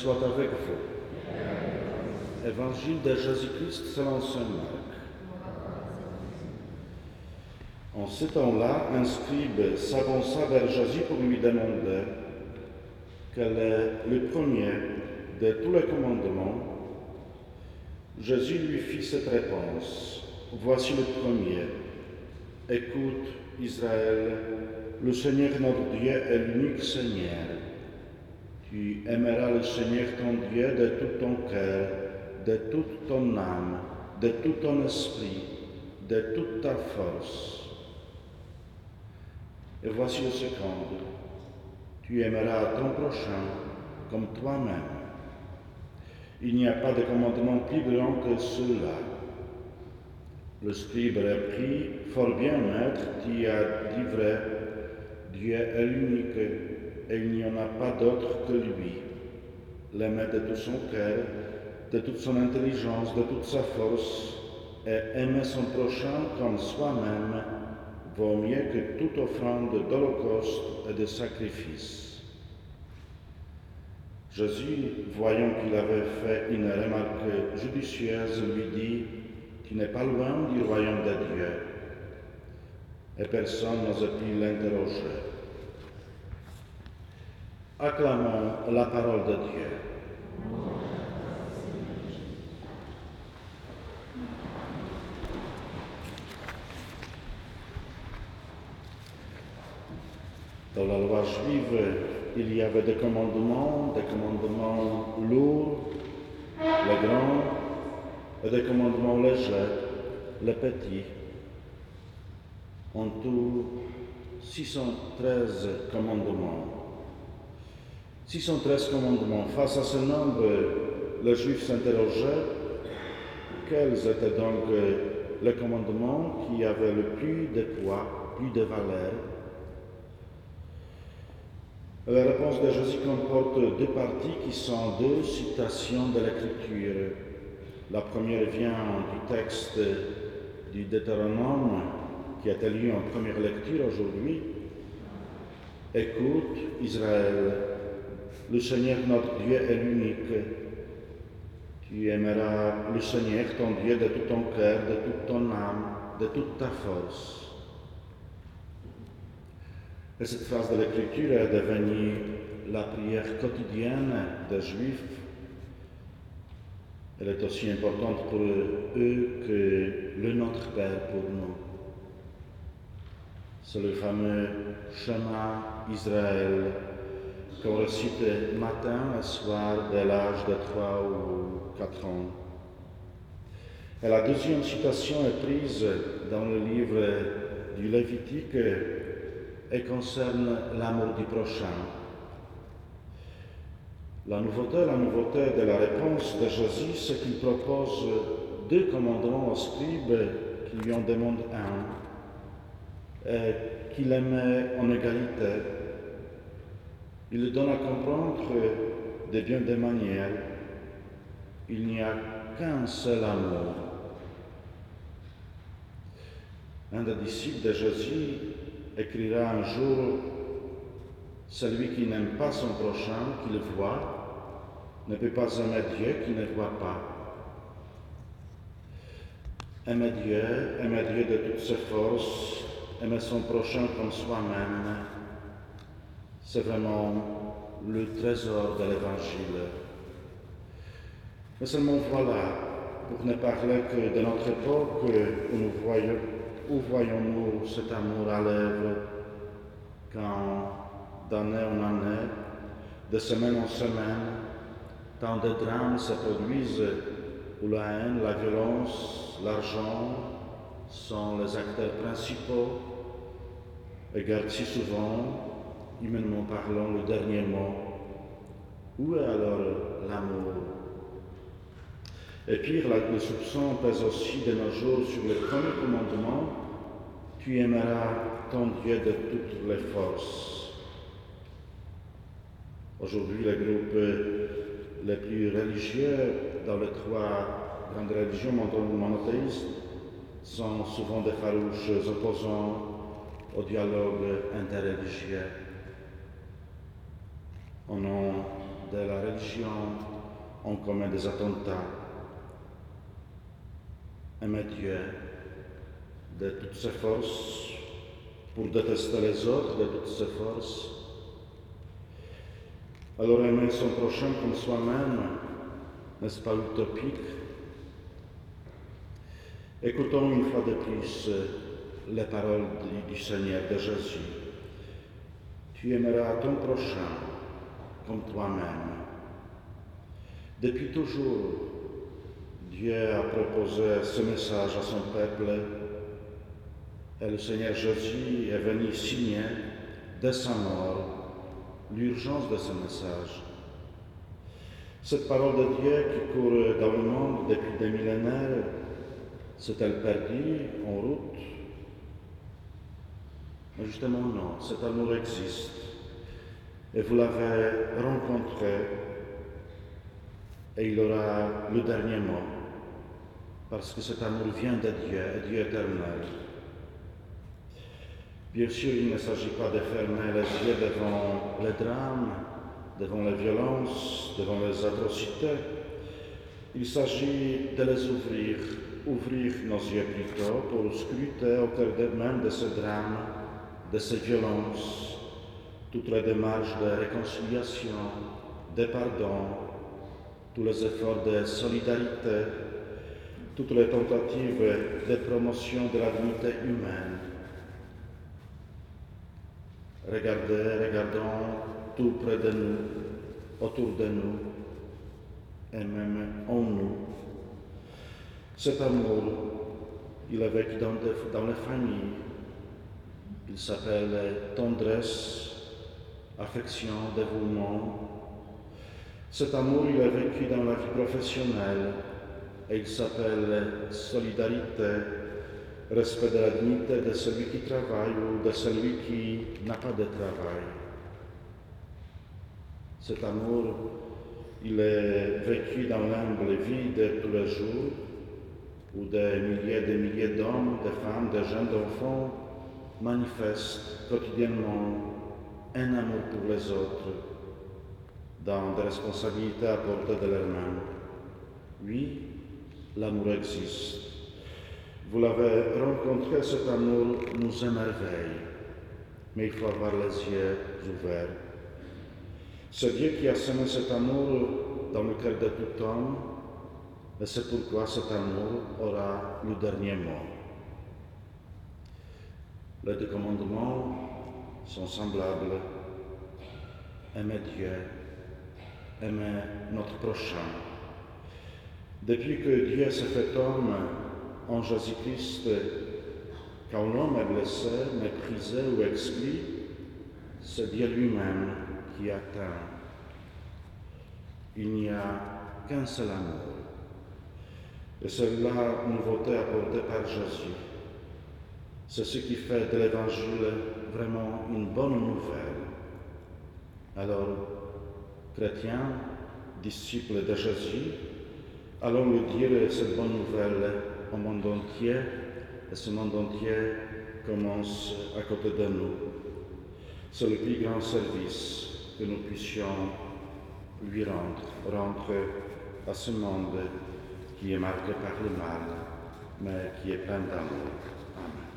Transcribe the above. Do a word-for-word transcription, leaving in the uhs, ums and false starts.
soit avec vous. Évangile de Jésus-Christ selon saint Marc. En ce temps-là, un scribe s'avança vers Jésus pour lui demander quel est le premier de tous les commandements. Jésus lui fit cette réponse. Voici le premier. Écoute, Israël, le Seigneur notre Dieu est l'unique Seigneur. Tu aimeras le Seigneur ton Dieu de tout ton cœur, de toute ton âme, de tout ton esprit, de toute ta force. Et voici le second. Tu aimeras ton prochain comme toi-même. Il n'y a pas de commandement plus grand que cela. Le scribe reprit, fort bien, maître, tu as dit vrai, Dieu est l'unique et il n'y en a pas d'autre que lui. L'aimer de tout son cœur, de toute son intelligence, de toute sa force, et aimer son prochain comme soi-même vaut mieux que toute offrande d'holocauste et de sacrifice. Jésus, voyant qu'il avait fait une remarque judicieuse, lui dit, tu n'es pas loin du royaume de Dieu. Et personne n'osait plus l'interroger. Acclamons la parole de Dieu. Dans la loi juive, il y avait des commandements, des commandements lourds, les grands, et des commandements légers, les petits. En tout, six cent treize commandements. six cent treize commandements. Face à ce nombre, les Juifs s'interrogeaient quels étaient donc les commandements qui avaient le plus de poids, plus de valeur. La réponse de Jésus comporte deux parties qui sont deux citations de l'Écriture. La première vient du texte du Deutéronome qui a été lu en première lecture aujourd'hui. Écoute, Israël, le Seigneur notre Dieu est l'unique. Tu aimeras le Seigneur ton Dieu de tout ton cœur, de toute ton âme, de toute ta force. Et cette phrase de l'Écriture est devenue la prière quotidienne des Juifs. Elle est aussi importante pour eux que le Notre Père pour nous. C'est le fameux Shema Israël qu'on récite matin et soir dès l'âge de trois ou quatre ans. Et la deuxième citation est prise dans le livre du Lévitique et concerne l'amour du prochain. La nouveauté, la nouveauté de la réponse de Jésus, c'est qu'il propose deux commandements aux scribes qui lui en demandent un, et qu'il les met en égalité. Il le donne à comprendre de bien des manières. Il n'y a qu'un seul amour. Un des disciples de Jésus écrira un jour, celui qui n'aime pas son prochain, qui le voit, ne peut pas aimer Dieu qui ne voit pas. Aimer Dieu, aimer Dieu de toutes ses forces, aimer son prochain comme soi-même, c'est vraiment le trésor de l'Évangile. Mais seulement voilà, pour ne parler que de notre époque, où nous voyons, où voyons-nous cet amour à l'œuvre, quand d'année en année, de semaine en semaine, tant de drames se produisent où la haine, la violence, l'argent sont les acteurs principaux et gardent si souvent, humainement parlant, le dernier mot. Où est alors l'amour? Et pire, le soupçon pèse aussi de nos jours sur le premier commandement, tu aimeras ton Dieu de toutes les forces. Aujourd'hui, les groupes les plus religieux dans les trois grandes religions monothéistes sont souvent des farouches opposants au dialogue interreligieux. Au nom de la religion, on commet des attentats. Aimer Dieu de toutes ses forces pour détester les autres de toutes ses forces. Alors aimer son prochain comme soi-même, n'est-ce pas utopique? Écoutons une fois de plus les paroles du Seigneur, de Jésus. Tu aimeras ton prochain comme toi-même. Depuis toujours, Dieu a proposé ce message à son peuple et le Seigneur Jésus est venu signer dès sa mort l'urgence de ce message. Cette parole de Dieu qui court dans le monde depuis des millénaires, s'est-elle perdue en route? Mais justement non, cet amour existe et vous l'avez rencontré et il aura le dernier mot parce que cet amour vient de Dieu, et Dieu éternel. Bien sûr, il ne s'agit pas de fermer les yeux devant les drames, devant les violences, devant les atrocités. Il s'agit de les ouvrir, ouvrir nos yeux plutôt pour scruter au cœur même de ces drames, de ces violences, toutes les démarches de réconciliation, de pardon, tous les efforts de solidarité, toutes les tentatives de promotion de la dignité humaine. Regardez, regardons tout près de nous, autour de nous, et même en nous. Cet amour, il est vécu dans, dans les familles. Il s'appelle tendresse, affection, dévouement. Cet amour, il est vécu dans la vie professionnelle et il s'appelle solidarité, respect de la dignité de celui qui travaille ou de celui qui n'a pas de travail. Cet amour, il est vécu dans l'humble vie de tous les jours, où des milliers et des milliers d'hommes, de femmes, de jeunes, d'enfants manifestent quotidiennement un amour pour les autres, dans des responsabilités à portée de leurs mains. Oui, l'amour existe. Vous l'avez rencontré, cet amour nous émerveille, mais il faut avoir les yeux ouverts. C'est Dieu qui a semé cet amour dans le cœur de tout homme, et c'est pourquoi cet amour aura le dernier mot. Les deux commandements sont semblables. Aimer Dieu, aimer notre prochain. Depuis que Dieu s'est fait homme en Jésus-Christ, quand l'homme est blessé, méprisé ou exclu, c'est Dieu lui-même qui atteint. Il n'y a qu'un seul amour. Et c'est la nouveauté apportée par Jésus. C'est ce qui fait de l'Évangile vraiment une bonne nouvelle. Alors, chrétiens, disciples de Jésus, allons lui dire cette bonne nouvelle au monde entier, et ce monde entier commence à côté de nous. C'est le plus grand service que nous puissions lui rendre, rendre à ce monde qui est marqué par le mal, mais qui est plein d'amour. Amen.